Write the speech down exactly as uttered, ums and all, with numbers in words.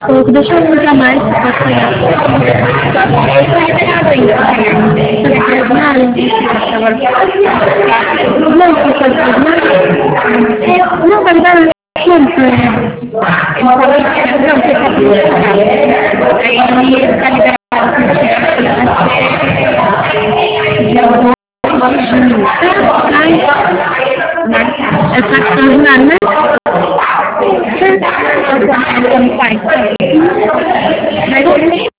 pouco, deixa eu usar mais, se pode pegar. Eu estou liberado ainda. Você quer mais? Não, você pode pegar mais? Não, vai dar tempo. Não, você quer pegar. Aí ele está liberado. É só que não dá, né? Você não faz. Mas